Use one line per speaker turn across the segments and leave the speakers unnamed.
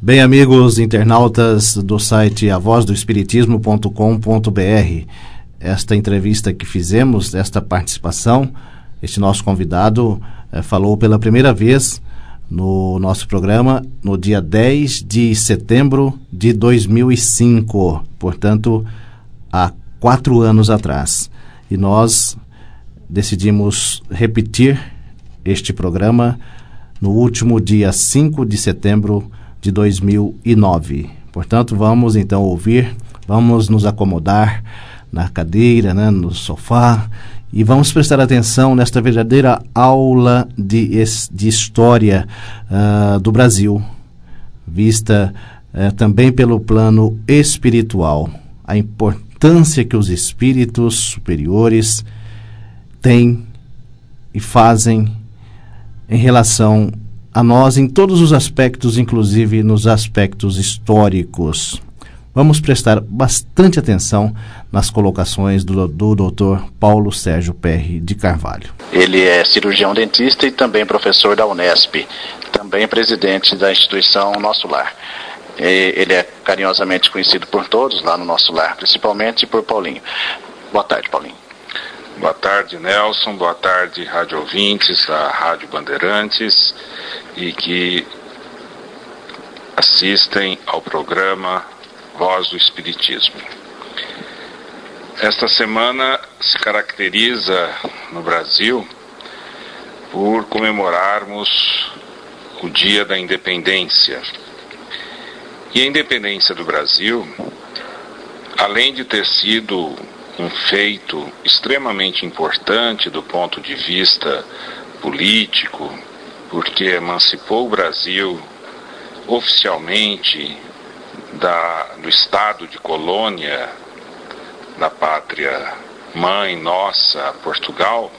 Bem, amigos internautas do site avozdoespiritismo.com.br, esta entrevista que fizemos, esta participação, este nosso convidado falou pela primeira vez no nosso programa no dia 10 de setembro de 2005, portanto, há 4 anos atrás. E nós decidimos repetir este programa no último dia 5 de setembro de 2009. Portanto, vamos então ouvir, vamos nos acomodar na cadeira, no sofá, e vamos prestar atenção nesta verdadeira aula de história do Brasil, vista também pelo plano espiritual, a importância que os espíritos superiores têm e fazem em relação a nós em todos os aspectos, inclusive nos aspectos históricos. Vamos prestar bastante atenção nas colocações do Dr. Paulo Sérgio Perry de Carvalho.
Ele é cirurgião dentista e também professor da Unesp, também presidente da instituição Nosso Lar. Ele é carinhosamente conhecido por todos lá no Nosso Lar, principalmente por Paulinho. Boa tarde, Paulinho.
Boa tarde, Nelson. Boa tarde, rádio ouvintes da Rádio Bandeirantes e que assistem ao programa Voz do Espiritismo. Esta semana se caracteriza no Brasil por comemorarmos o Dia da Independência. E a independência do Brasil, além de ter sido um feito extremamente importante do ponto de vista político, porque emancipou o Brasil oficialmente do estado de colônia da pátria mãe nossa, Portugal,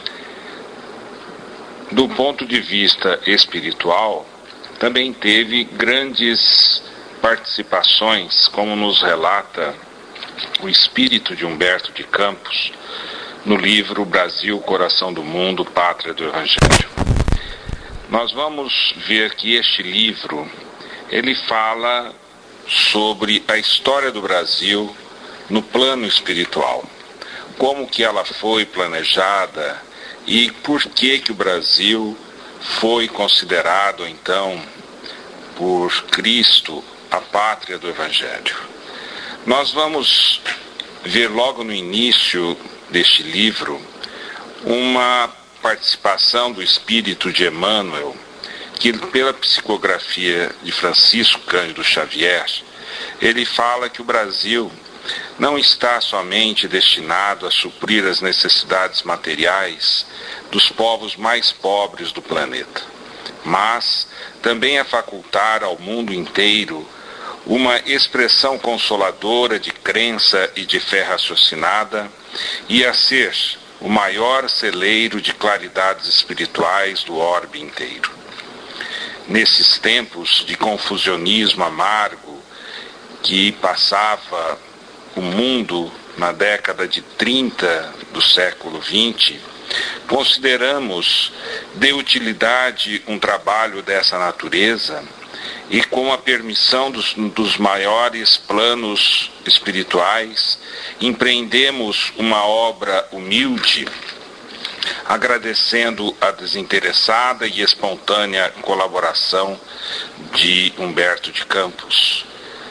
do ponto de vista espiritual, também teve grandes participações, como nos relata o espírito de Humberto de Campos, no livro Brasil, Coração do Mundo, Pátria do Evangelho. Nós vamos ver que este livro, ele fala sobre a história do Brasil no plano espiritual, como que ela foi planejada e por que o Brasil foi considerado, então, por Cristo, a pátria do Evangelho. Nós vamos ver logo no início deste livro uma participação do espírito de Emmanuel, que pela psicografia de Francisco Cândido Xavier, ele fala que o Brasil não está somente destinado a suprir as necessidades materiais dos povos mais pobres do planeta, mas também a facultar ao mundo inteiro uma expressão consoladora de crença e de fé raciocinada e a ser o maior celeiro de claridades espirituais do orbe inteiro. Nesses tempos de confusionismo amargo que passava o mundo na década de 30 do século XX, consideramos de utilidade um trabalho dessa natureza e com a permissão dos maiores planos espirituais, empreendemos uma obra humilde, agradecendo a desinteressada e espontânea colaboração de Humberto de Campos.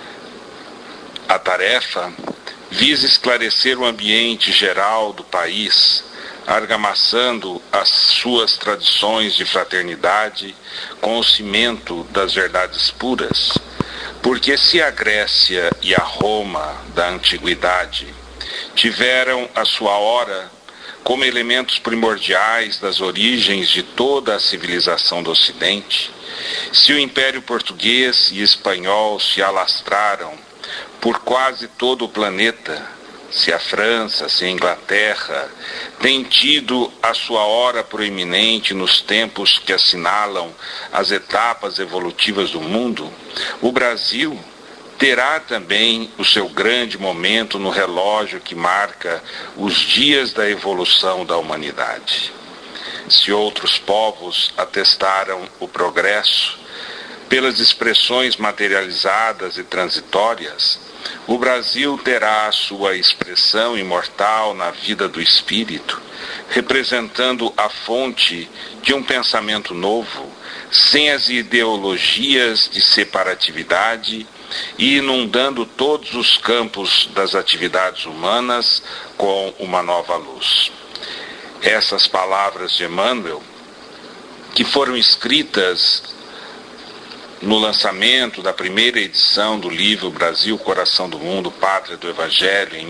A tarefa visa esclarecer o ambiente geral do país, argamassando as suas tradições de fraternidade com o cimento das verdades puras, porque se a Grécia e a Roma da antiguidade tiveram a sua hora como elementos primordiais das origens de toda a civilização do Ocidente, se o Império Português e Espanhol se alastraram por quase todo o planeta, se a França, se a Inglaterra têm tido a sua hora proeminente nos tempos que assinalam as etapas evolutivas do mundo, o Brasil terá também o seu grande momento no relógio que marca os dias da evolução da humanidade. Se outros povos atestaram o progresso, pelas expressões materializadas e transitórias, o Brasil terá a sua expressão imortal na vida do espírito, representando a fonte de um pensamento novo, sem as ideologias de separatividade e inundando todos os campos das atividades humanas com uma nova luz. Essas palavras de Emmanuel, que foram escritas no lançamento da primeira edição do livro Brasil, Coração do Mundo, Pátria do Evangelho, em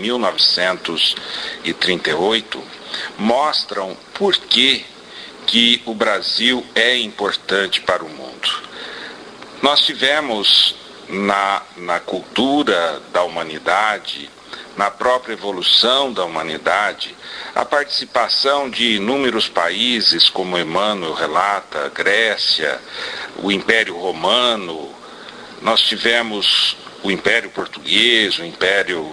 1938, mostram por que o Brasil é importante para o mundo. Nós tivemos na cultura da humanidade, na própria evolução da humanidade, a participação de inúmeros países, como Emmanuel relata, Grécia, o Império Romano, nós tivemos o Império Português, o Império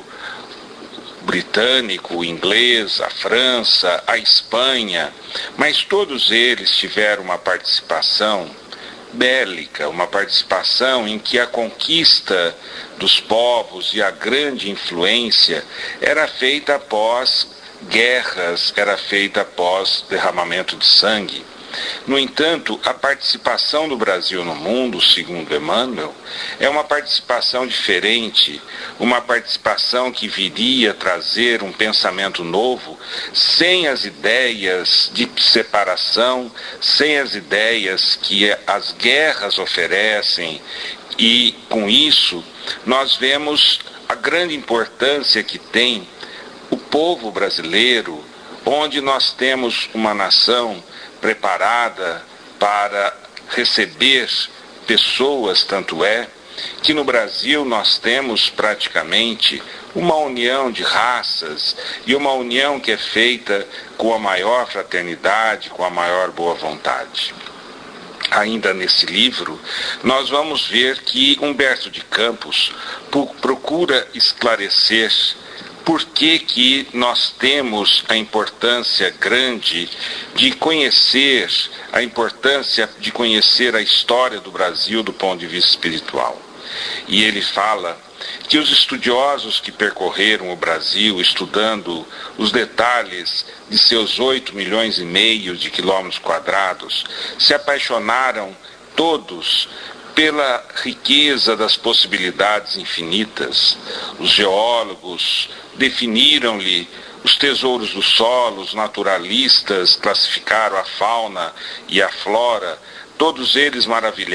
Britânico, o inglês, a França, a Espanha, mas todos eles tiveram uma participação bélica, uma participação em que a conquista dos povos e a grande influência era feita após guerras, era feita após derramamento de sangue. No entanto, a participação do Brasil no mundo, segundo Emmanuel, é uma participação diferente, uma participação que viria trazer um pensamento novo, sem as ideias de separação, sem as ideias que as guerras oferecem, e com isso nós vemos a grande importância que tem o povo brasileiro, onde nós temos uma nação preparada para receber pessoas, tanto é que no Brasil nós temos praticamente uma união de raças e uma união que é feita com a maior fraternidade, com a maior boa vontade. Ainda nesse livro, nós vamos ver que Humberto de Campos procura esclarecer por que nós temos a importância grande de conhecer, a importância de conhecer a história do Brasil do ponto de vista espiritual. E ele fala que os estudiosos que percorreram o Brasil, estudando os detalhes de seus 8,5 milhões de quilômetros quadrados, se apaixonaram todos pela riqueza das possibilidades infinitas. Os geólogos definiram-lhe os tesouros do solo, os naturalistas classificaram a fauna e a flora, todos eles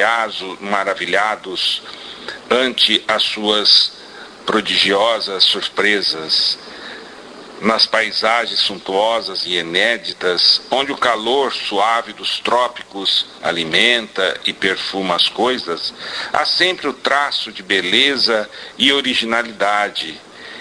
maravilhados ante as suas prodigiosas surpresas. Nas paisagens suntuosas e inéditas, onde o calor suave dos trópicos alimenta e perfuma as coisas, há sempre o traço de beleza e originalidade.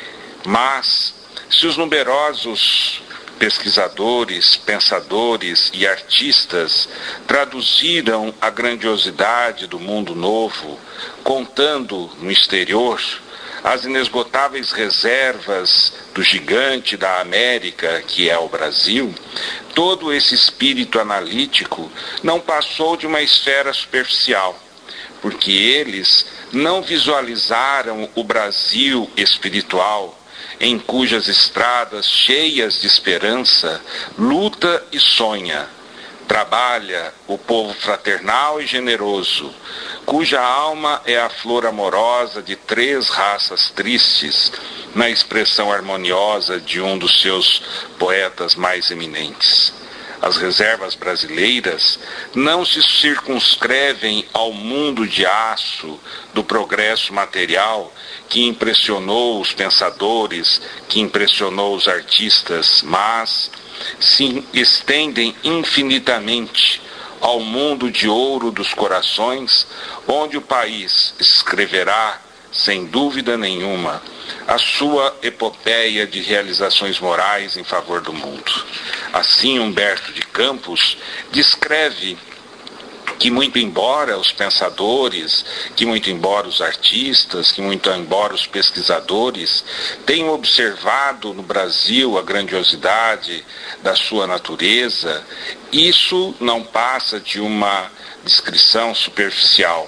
Mas, se os numerosos pesquisadores, pensadores e artistas traduziram a grandiosidade do mundo novo, contando no exterior as inesgotáveis reservas do gigante da América, que é o Brasil, todo esse espírito analítico não passou de uma esfera superficial, porque eles não visualizaram o Brasil espiritual, em cujas estradas cheias de esperança luta e sonha. Trabalha o povo fraternal e generoso, cuja alma é a flor amorosa de 3 raças tristes, na expressão harmoniosa de um dos seus poetas mais eminentes. As reservas brasileiras não se circunscrevem ao mundo de aço do progresso material que impressionou os pensadores, que impressionou os artistas, mas se estendem infinitamente ao mundo de ouro dos corações, onde o país escreverá, sem dúvida nenhuma, a sua epopeia de realizações morais em favor do mundo. Assim, Humberto de Campos descreve que, muito embora os pensadores, que muito embora os artistas, que muito embora os pesquisadores tenham observado no Brasil a grandiosidade da sua natureza, isso não passa de uma descrição superficial,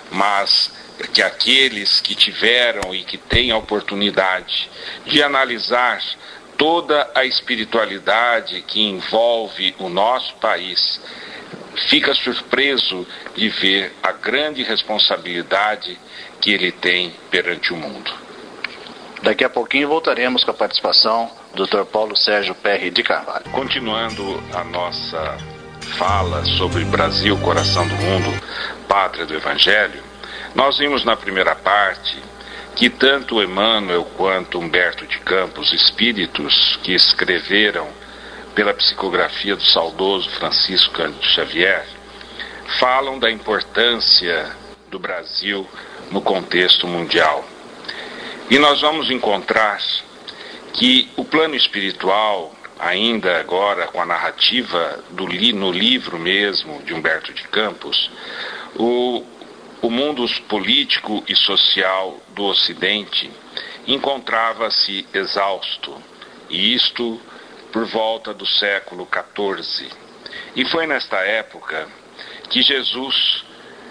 mas que aqueles que tiveram e que têm a oportunidade de analisar toda a espiritualidade que envolve o nosso país, fica surpreso de ver a grande responsabilidade que ele tem perante o mundo.
Daqui a pouquinho voltaremos com a participação do Dr. Paulo Sérgio Perry de Carvalho.
Continuando a nossa fala sobre Brasil, coração do mundo, pátria do Evangelho, nós vimos na primeira parte que tanto Emmanuel quanto Humberto de Campos, espíritos que escreveram pela psicografia do saudoso Francisco Cândido Xavier, falam da importância do Brasil no contexto mundial. E nós vamos encontrar que o plano espiritual, ainda agora com a narrativa no livro mesmo de Humberto de Campos, o mundo político e social do Ocidente encontrava-se exausto, e isto por volta do século XIV. E foi nesta época que Jesus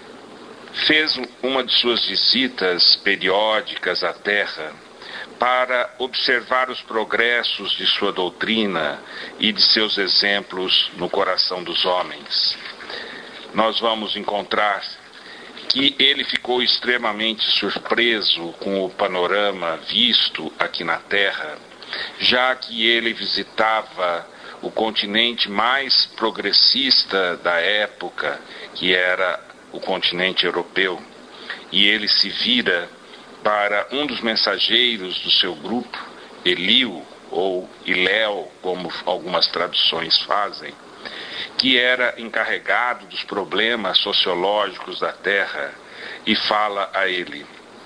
fez uma de suas visitas periódicas à Terra para observar os progressos de sua doutrina e de seus exemplos no coração dos homens. Nós vamos encontrar que ele ficou extremamente surpreso com o panorama visto aqui na Terra, já que ele visitava o continente mais progressista da época, que era o continente europeu, e ele se vira para um dos mensageiros do seu grupo, Eliu, ou Iléu, como algumas traduções fazem, que era encarregado dos problemas sociológicos da Terra, e fala a ele: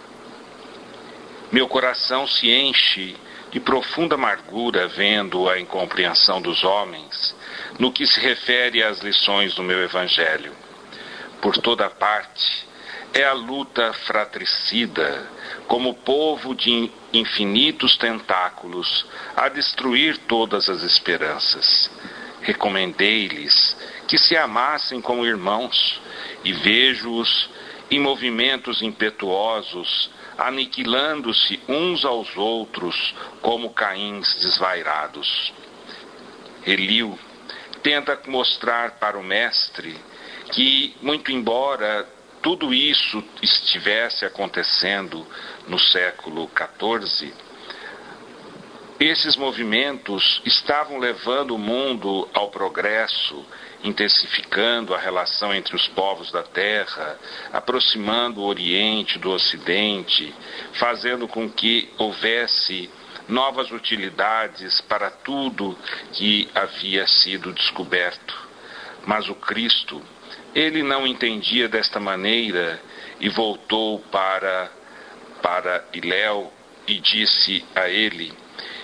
meu coração se enche de profunda amargura vendo a incompreensão dos homens no que se refere às lições do meu Evangelho. Por toda parte é a luta fratricida, como povo de infinitos tentáculos, a destruir todas as esperanças. Recomendei-lhes que se amassem como irmãos, e vejo-os em movimentos impetuosos, aniquilando-se uns aos outros como caíns desvairados. Eliu tenta mostrar para o mestre que, muito embora tudo isso estivesse acontecendo no século XIV, esses movimentos estavam levando o mundo ao progresso, intensificando a relação entre os povos da Terra, aproximando o Oriente do Ocidente, fazendo com que houvesse novas utilidades para tudo que havia sido descoberto. Mas o Cristo, ele não entendia desta maneira e voltou para Iléu e disse a ele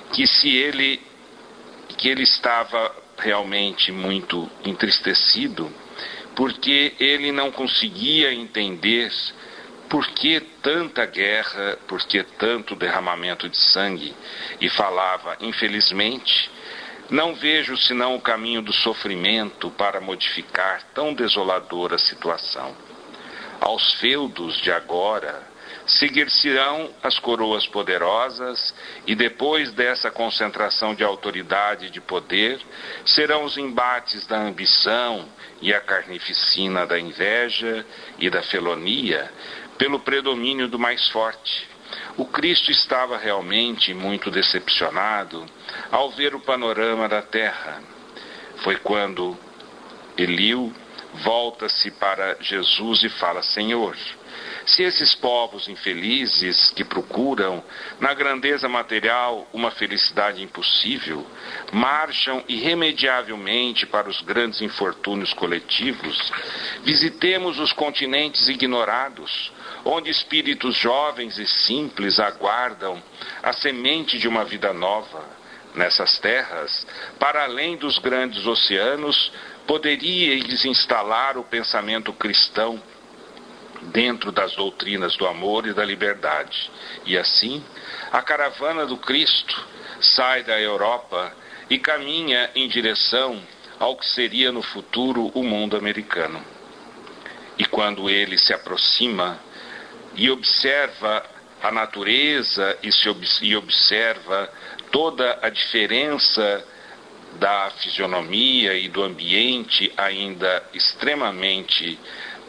que ele estava realmente muito entristecido, porque ele não conseguia entender por que tanta guerra, por que tanto derramamento de sangue, e falava: infelizmente, não vejo senão o caminho do sofrimento para modificar tão desoladora situação. Aos feudos de agora seguir-se-ão as coroas poderosas, e depois dessa concentração de autoridade e de poder, serão os embates da ambição e a carnificina da inveja e da felonia, pelo predomínio do mais forte. O Cristo estava realmente muito decepcionado ao ver o panorama da terra. Foi quando Eliu volta-se para Jesus e fala: Senhor, se esses povos infelizes que procuram na grandeza material uma felicidade impossível, marcham irremediavelmente para os grandes infortúnios coletivos, visitemos os continentes ignorados, onde espíritos jovens e simples aguardam a semente de uma vida nova. Nessas terras, para além dos grandes oceanos, poderíeis instalar o pensamento cristão dentro das doutrinas do amor e da liberdade. E assim, a caravana do Cristo sai da Europa e caminha em direção ao que seria no futuro o mundo americano. E quando ele se aproxima e observa a natureza e observa toda a diferença da fisionomia e do ambiente ainda extremamente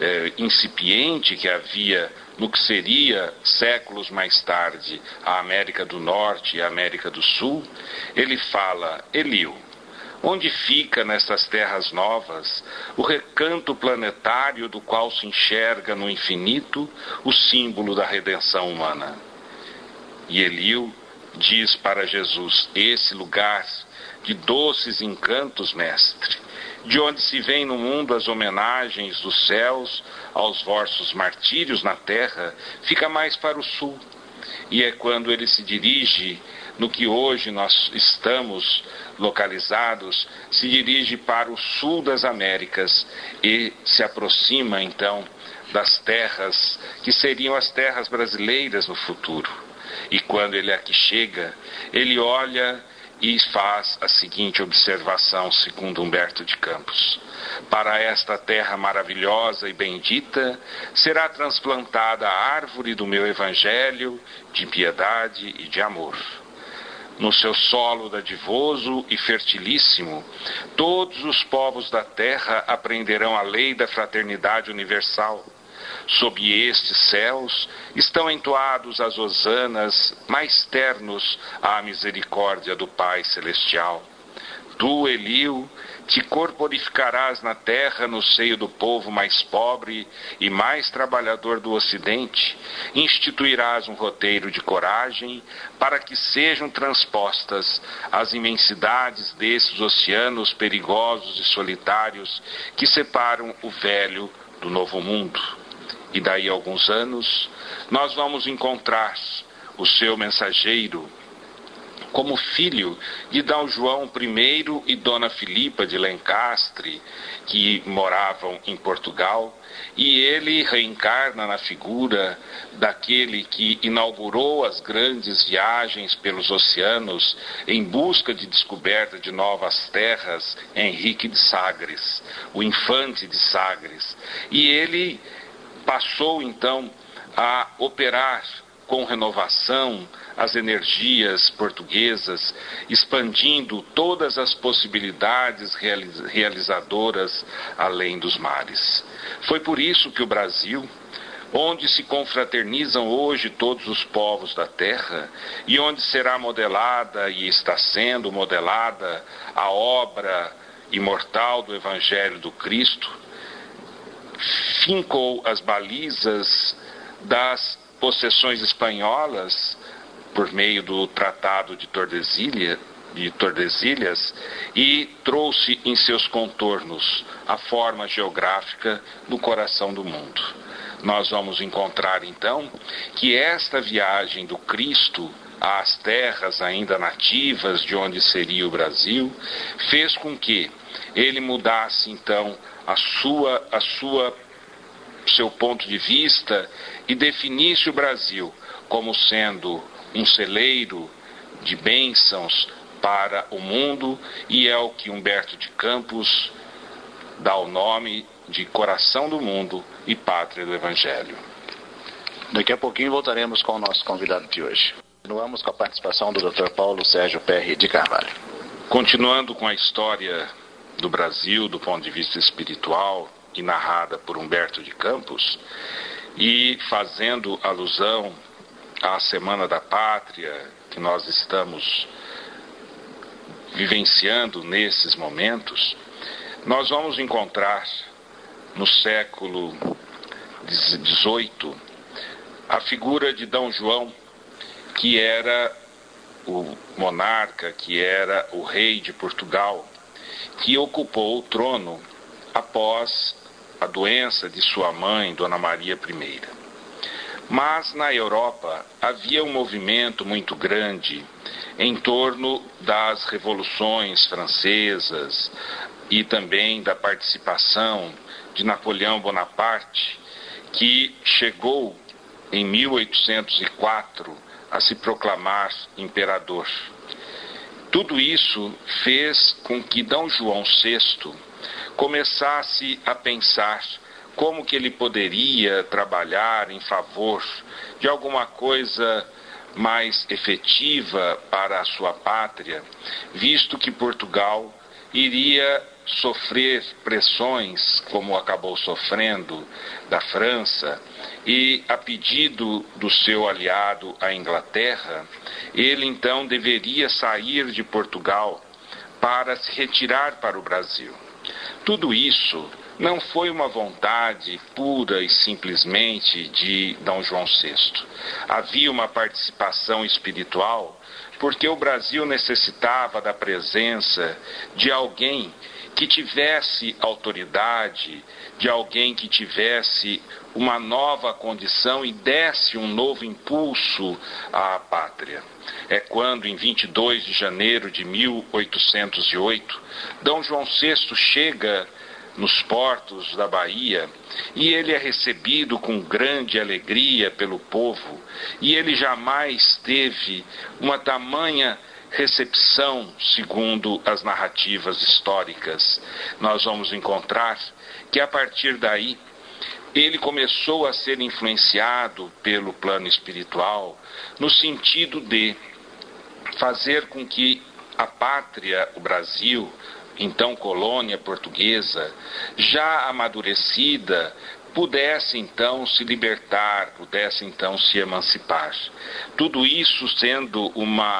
incipiente que havia no que seria, séculos mais tarde, a América do Norte e a América do Sul, ele fala: Eliu, onde fica nessas terras novas o recanto planetário do qual se enxerga no infinito o símbolo da redenção humana? E Eliu diz para Jesus: esse lugar de doces encantos, mestre, de onde se vem no mundo as homenagens dos céus aos vossos martírios na terra, fica mais para o sul. E é quando ele se dirige, no que hoje nós estamos localizados, se dirige para o sul das Américas e se aproxima então das terras que seriam as terras brasileiras no futuro. E quando ele aqui chega, ele olha e faz a seguinte observação, segundo Humberto de Campos: para esta terra maravilhosa e bendita será transplantada a árvore do meu evangelho de piedade e de amor. No seu solo dadivoso e fertilíssimo, todos os povos da terra aprenderão a lei da fraternidade universal. Sob estes céus estão entoados as hosanas mais ternos à misericórdia do Pai Celestial. Tu, Eliu, te corporificarás na terra no seio do povo mais pobre e mais trabalhador do Ocidente. Instituirás um roteiro de coragem para que sejam transpostas as imensidades desses oceanos perigosos e solitários que separam o velho do novo mundo. E daí a alguns anos, nós vamos encontrar o seu mensageiro como filho de D. João I e Dona Filipa de Lencastre, que moravam em Portugal, e ele reencarna na figura daquele que inaugurou as grandes viagens pelos oceanos em busca de descoberta de novas terras, Henrique de Sagres, o infante de Sagres. E ele passou então a operar com renovação as energias portuguesas, expandindo todas as possibilidades realizadoras além dos mares. Foi por isso que o Brasil, onde se confraternizam hoje todos os povos da terra, e onde será modelada e está sendo modelada a obra imortal do Evangelho do Cristo, fincou as balizas das possessões espanholas por meio do Tratado de Tordesilhas e trouxe em seus contornos a forma geográfica do coração do mundo. Nós vamos encontrar então que esta viagem do Cristo às terras ainda nativas de onde seria o Brasil fez com que ele mudasse então seu ponto de vista e definisse o Brasil como sendo um celeiro de bênçãos para o mundo, e é o que Humberto de Campos dá o nome de Coração do Mundo e Pátria do Evangelho.
Daqui a pouquinho voltaremos com o nosso convidado de hoje. Continuamos com a participação do Dr. Paulo Sérgio Perry de Carvalho.
Continuando com a história do Brasil do ponto de vista espiritual e narrada por Humberto de Campos, e fazendo alusão à Semana da Pátria que nós estamos vivenciando nesses momentos, nós vamos encontrar no século XVIII a figura de D. João, que era o monarca, que era o rei de Portugal, que ocupou o trono após a doença de sua mãe, Dona Maria I. Mas na Europa havia um movimento muito grande em torno das revoluções francesas e também da participação de Napoleão Bonaparte, que chegou em 1804 a se proclamar imperador. Tudo isso fez com que D. João VI começasse a pensar como que ele poderia trabalhar em favor de alguma coisa mais efetiva para a sua pátria, visto que Portugal iria sofrer pressões, como acabou sofrendo, da França, e a pedido do seu aliado, a Inglaterra, ele então deveria sair de Portugal para se retirar para o Brasil. Tudo isso não foi uma vontade pura e simplesmente de D. João VI. Havia uma participação espiritual, porque o Brasil necessitava da presença de alguém que tivesse autoridade, de alguém que tivesse uma nova condição e desse um novo impulso à pátria. É quando, em 22 de janeiro de 1808, D. João VI chega nos portos da Bahia, e ele é recebido com grande alegria pelo povo, e ele jamais teve uma tamanha recepção, segundo as narrativas históricas. Nós vamos encontrar que a partir daí ele começou a ser influenciado pelo plano espiritual, no sentido de fazer com que a pátria, o Brasil, então colônia portuguesa, já amadurecida, pudesse então se libertar, pudesse então se emancipar. Tudo isso tendo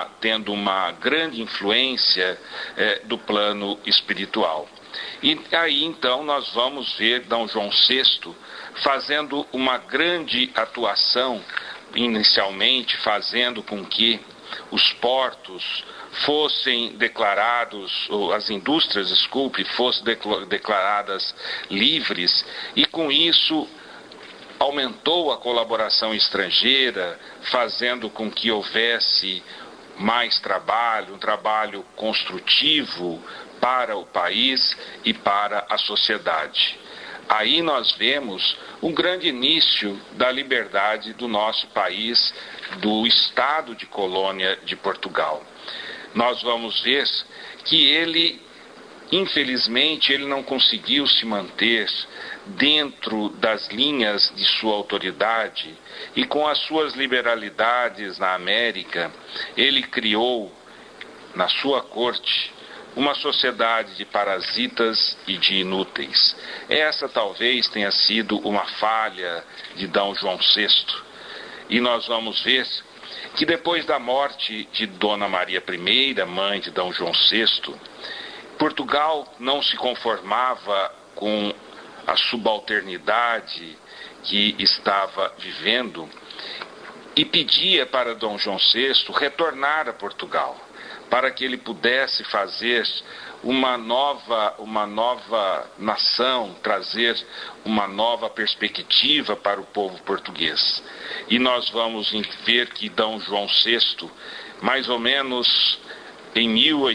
uma grande influência do plano espiritual. E aí então nós vamos ver D. João VI fazendo uma grande atuação, inicialmente fazendo com que os portos fossem declarados, ou as indústrias, fossem declaradas livres, e com isso aumentou a colaboração estrangeira, fazendo com que houvesse mais trabalho, um trabalho construtivo para o país e para a sociedade. Aí nós vemos um grande início da liberdade do nosso país, do Estado de Colônia de Portugal. Nós vamos ver que ele, infelizmente, ele não conseguiu se manter dentro das linhas de sua autoridade, e com as suas liberalidades na América, ele criou, na sua corte, uma sociedade de parasitas e de inúteis. Essa talvez tenha sido uma falha de D. João VI. E nós vamos ver que depois da morte de Dona Maria I, mãe de D. João VI, Portugal não se conformava com a subalternidade que estava vivendo e pedia para D. João VI retornar a Portugal, para que ele pudesse fazer uma nova nação, trazer uma nova perspectiva para o povo português. E nós vamos ver que D. João VI, mais ou menos em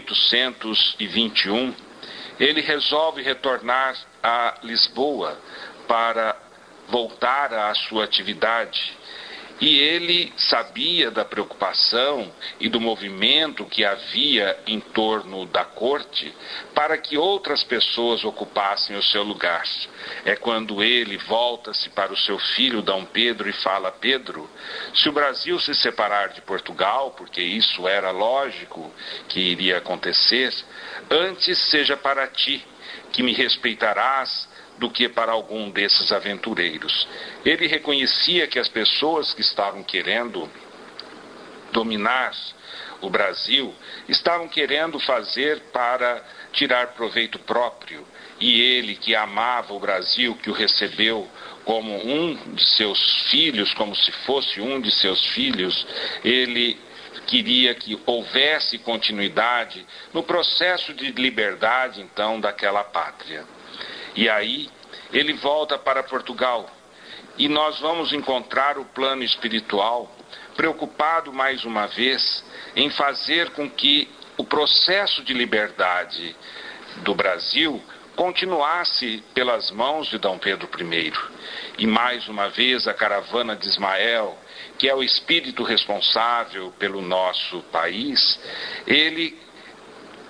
1821, ele resolve retornar a Lisboa para voltar à sua atividade. E ele sabia da preocupação e do movimento que havia em torno da corte para que outras pessoas ocupassem o seu lugar. É quando ele volta-se para o seu filho D. Pedro e fala: Pedro, se o Brasil se separar de Portugal, porque isso era lógico que iria acontecer, antes seja para ti, que me respeitarás, do que para algum desses aventureiros. Ele reconhecia que as pessoas que estavam querendo dominar o Brasil estavam querendo fazer para tirar proveito próprio. E ele, que amava o Brasil, que o recebeu como um de seus filhos, como se fosse um de seus filhos, ele queria que houvesse continuidade no processo de liberdade, então, daquela pátria. E aí ele volta para Portugal, e nós vamos encontrar o plano espiritual preocupado mais uma vez em fazer com que o processo de liberdade do Brasil continuasse pelas mãos de D. Pedro I. E mais uma vez a caravana de Ismael, que é o espírito responsável pelo nosso país, ele procura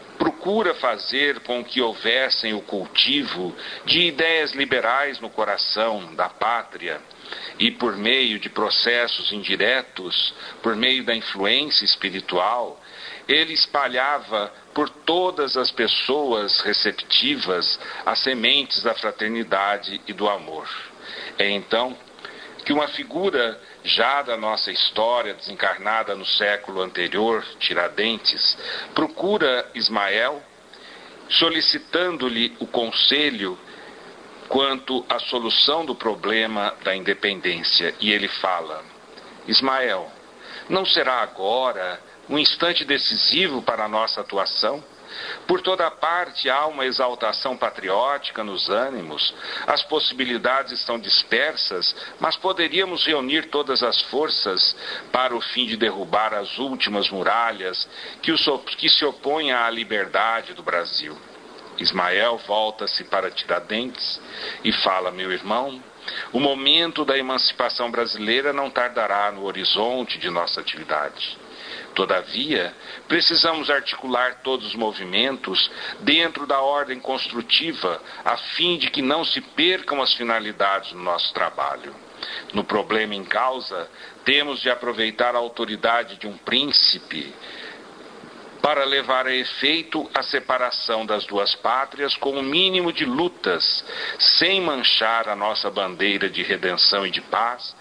procura fazer com que houvessem o cultivo de ideias liberais no coração da pátria e por meio de processos indiretos, por meio da influência espiritual, ele espalhava por todas as pessoas receptivas as sementes da fraternidade e do amor. É então que uma figura já da nossa história, desencarnada no século anterior, Tiradentes, procura Ismael, solicitando-lhe o conselho quanto à solução do problema da independência. E ele fala: Ismael, não será agora um instante decisivo para a nossa atuação? Por toda parte há uma exaltação patriótica nos ânimos, as possibilidades estão dispersas, mas poderíamos reunir todas as forças para o fim de derrubar as últimas muralhas que se opõem à liberdade do Brasil. Ismael volta-se para Tiradentes e fala: meu irmão, o momento da emancipação brasileira não tardará no horizonte de nossa atividade. Todavia, precisamos articular todos os movimentos dentro da ordem construtiva, a fim de que não se percam as finalidades do nosso trabalho. No problema em causa, temos de aproveitar a autoridade de um príncipe para levar a efeito a separação das duas pátrias com o mínimo de lutas, sem manchar a nossa bandeira de redenção e de paz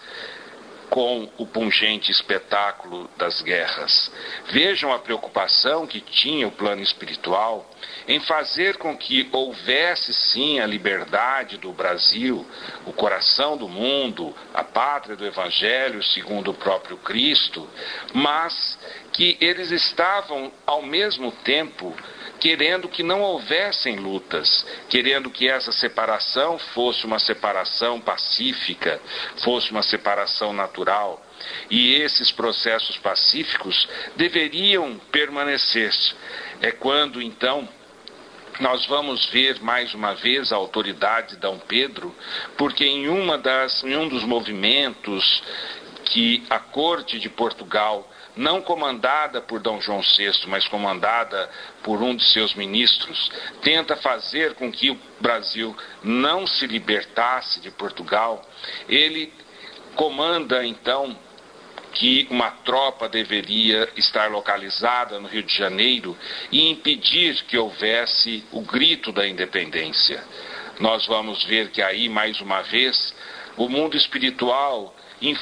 com o pungente espetáculo das guerras. Vejam a preocupação que tinha o plano espiritual em fazer com que houvesse sim a liberdade do Brasil, o coração do mundo, a pátria do Evangelho segundo o próprio Cristo, mas que eles estavam ao mesmo tempo querendo que não houvessem lutas, querendo que essa separação fosse uma separação pacífica, fosse uma separação natural. E esses processos pacíficos deveriam permanecer. É quando, então, nós vamos ver mais uma vez a autoridade de Dom Pedro, porque em um dos movimentos que a corte de Portugal, não comandada por Dom João VI, mas comandada por um de seus ministros, tenta fazer com que o Brasil não se libertasse de Portugal, ele comanda então que uma tropa deveria estar localizada no Rio de Janeiro e impedir que houvesse o grito da independência. Nós vamos ver que aí, mais uma vez, o mundo espiritual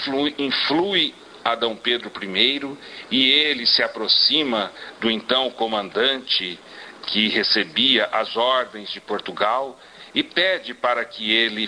influi a Dom Pedro I, e ele se aproxima do então comandante que recebia as ordens de Portugal e pede para que ele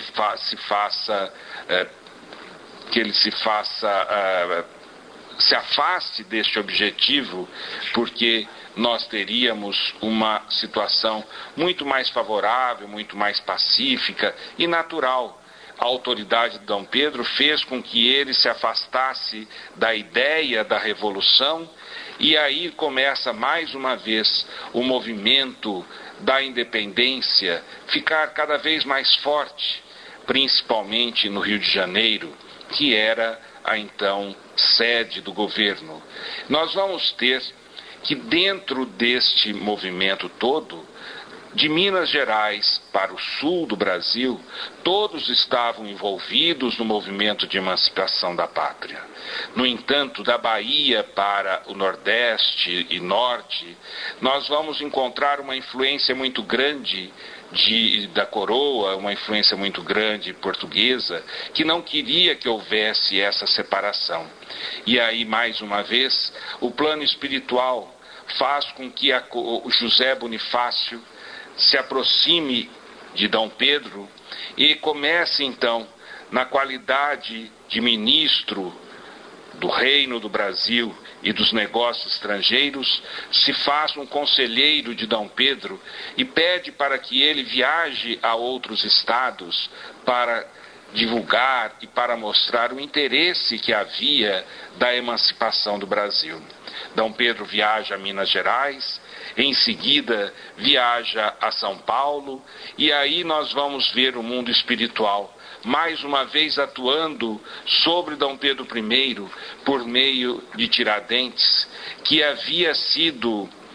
se afaste deste objetivo, porque nós teríamos uma situação muito mais favorável, muito mais pacífica e natural. A autoridade de Dom Pedro fez com que ele se afastasse da ideia da revolução, e aí começa mais uma vez o movimento da independência ficar cada vez mais forte, principalmente no Rio de Janeiro, que era a então sede do governo. Nós vamos ter que dentro deste movimento todo, de Minas Gerais para o sul do Brasil, todos estavam envolvidos no movimento de emancipação da pátria. No entanto, da Bahia para o Nordeste e Norte, nós vamos encontrar uma influência muito grande da coroa, uma influência muito grande portuguesa, que não queria que houvesse essa separação. E aí, mais uma vez, o plano espiritual faz com que o José Bonifácio se aproxime de Dom Pedro e comece então, na qualidade de ministro do Reino do Brasil e dos negócios estrangeiros, se faça um conselheiro de Dom Pedro e pede para que ele viaje a outros estados para divulgar e para mostrar o interesse que havia da emancipação do Brasil. Dom Pedro viaja a Minas Gerais, em seguida viaja a São Paulo, e aí nós vamos ver o mundo espiritual mais uma vez atuando sobre Dom Pedro I por meio de Tiradentes, que havia sido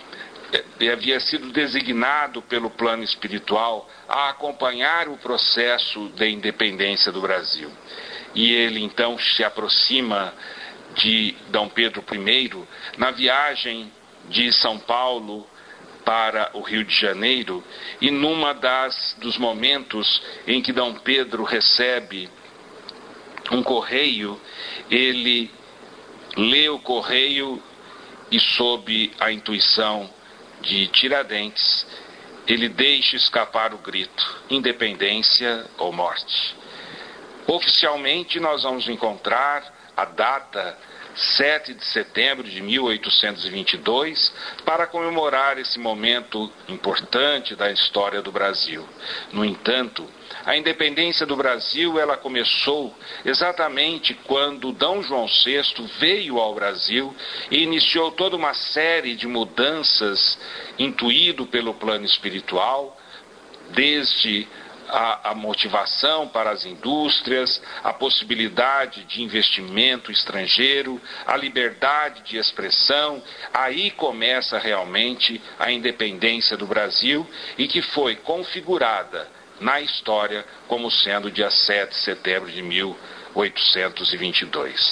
havia sido designado pelo plano espiritual a acompanhar o processo de independência do Brasil. E ele então se aproxima de Dom Pedro I na viagem de São Paulo para o Rio de Janeiro, e dos momentos em que Dom Pedro recebe um correio, ele lê o correio e, sob a intuição de Tiradentes, ele deixa escapar o grito: independência ou morte. Oficialmente, nós vamos encontrar a data 7 de setembro de 1822 para comemorar esse momento importante da história do Brasil. No entanto, a independência do Brasil, ela começou exatamente quando D. João VI veio ao Brasil e iniciou toda uma série de mudanças intuído pelo plano espiritual, desde a motivação para as indústrias, a possibilidade de investimento estrangeiro, a liberdade de expressão. Aí começa realmente a independência do Brasil, e que foi configurada na história como sendo dia 7 de setembro de 1822.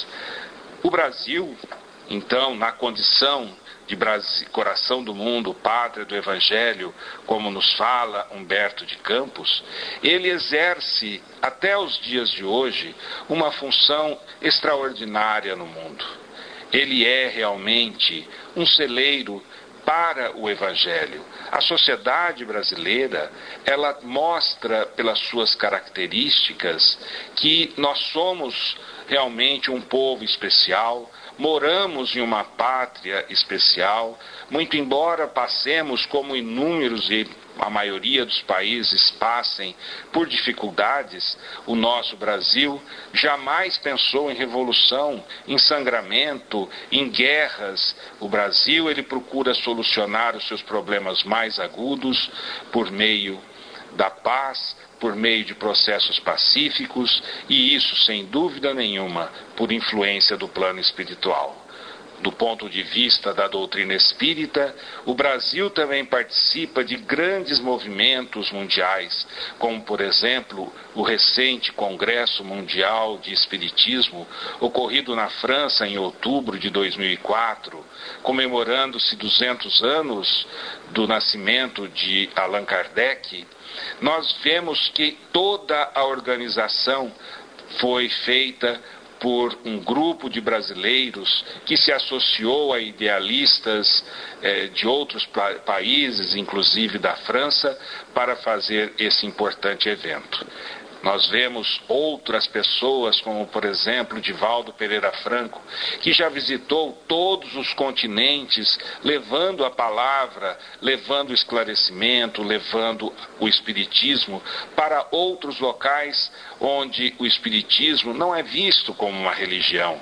O Brasil, então, na condição de coração do mundo, pátria do Evangelho, como nos fala Humberto de Campos, ele exerce, até os dias de hoje, uma função extraordinária no mundo. Ele é realmente um celeiro para o Evangelho. A sociedade brasileira, ela mostra pelas suas características que nós somos realmente um povo especial, moramos em uma pátria especial, muito embora passemos, como inúmeros e a maioria dos países passem por dificuldades, o nosso Brasil jamais pensou em revolução, em sangramento, em guerras. O Brasil, ele procura solucionar os seus problemas mais agudos por meio da paz, por meio de processos pacíficos, e isso, sem dúvida nenhuma, por influência do plano espiritual. Do ponto de vista da doutrina espírita, o Brasil também participa de grandes movimentos mundiais, como, por exemplo, o recente Congresso Mundial de Espiritismo, ocorrido na França em outubro de 2004, comemorando-se 200 anos do nascimento de Allan Kardec. Nós vemos que toda a organização foi feita por um grupo de brasileiros que se associou a idealistas de outros países, inclusive da França, para fazer esse importante evento. Nós vemos outras pessoas, como, por exemplo, Divaldo Pereira Franco, que já visitou todos os continentes, levando a palavra, levando o esclarecimento, levando o espiritismo para outros locais onde o espiritismo não é visto como uma religião,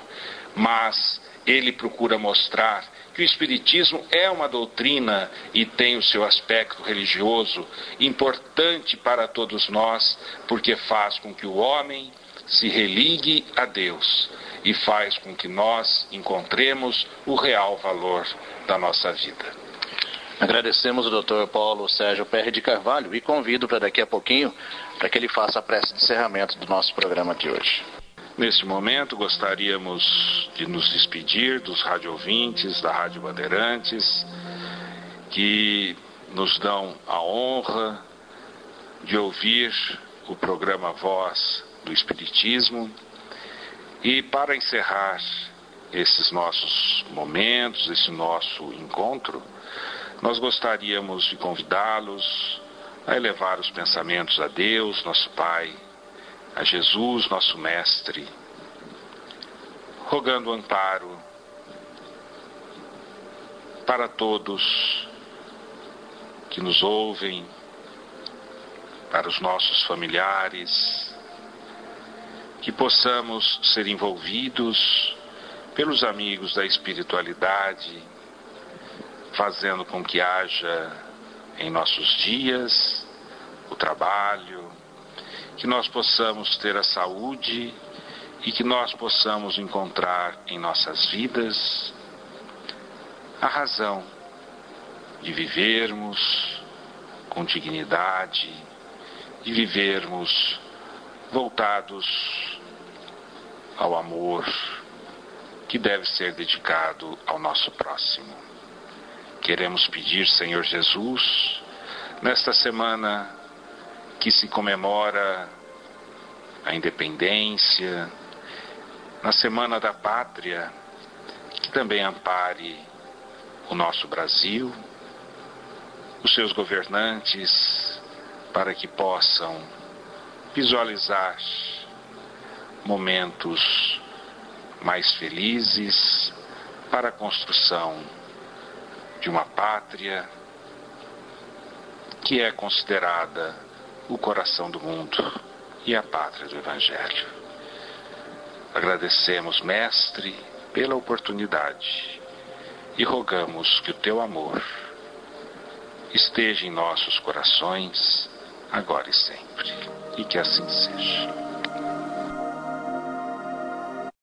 mas ele procura mostrar que o espiritismo é uma doutrina e tem o seu aspecto religioso importante para todos nós, porque faz com que o homem se religue a Deus e faz com que nós encontremos o real valor da nossa vida.
Agradecemos o Dr. Paulo Sérgio Perry de Carvalho e convido para daqui a pouquinho para que ele faça a prece de encerramento do nosso programa de hoje.
Neste momento, gostaríamos de nos despedir dos radioouvintes da Rádio Bandeirantes, que nos dão a honra de ouvir o programa Voz do Espiritismo. E para encerrar esses nossos momentos, esse nosso encontro, nós gostaríamos de convidá-los a elevar os pensamentos a Deus, nosso Pai, a Jesus, nosso Mestre, rogando amparo para todos que nos ouvem, para os nossos familiares, que possamos ser envolvidos pelos amigos da espiritualidade, fazendo com que haja em nossos dias o trabalho, que nós possamos ter a saúde e que nós possamos encontrar em nossas vidas a razão de vivermos com dignidade, de vivermos voltados ao amor que deve ser dedicado ao nosso próximo. Queremos pedir, Senhor Jesus, nesta semana que se comemora a independência, na Semana da Pátria, que também ampare o nosso Brasil, os seus governantes, para que possam visualizar momentos mais felizes para a construção de uma pátria que é considerada o coração do mundo e a pátria do Evangelho. Agradecemos, Mestre, pela oportunidade e rogamos que o teu amor esteja em nossos corações, agora e sempre, e que assim seja.